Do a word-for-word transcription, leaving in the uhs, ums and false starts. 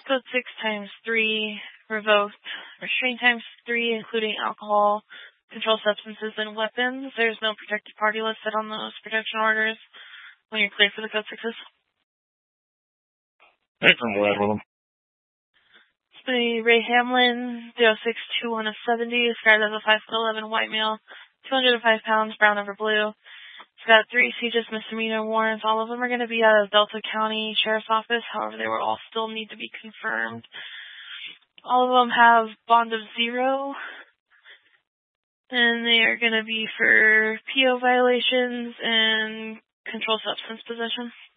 Code six times three, revoked. Restraint times three, including alcohol, controlled substances, and weapons. There's no protected party listed on those protection orders. When you're clear for the code sixes. Hey, from where with them? It's the Ray Hamlin, zero six two one of seventy, described as a five foot eleven white male, two hundred five pounds, brown over blue. It's got three CJIS misdemeanor warrants. All of them are going to be out of Delta County Sheriff's Office. However, they will all still need to be confirmed. All of them have bond of zero. And they are going to be for P O violations and controlled substance possession.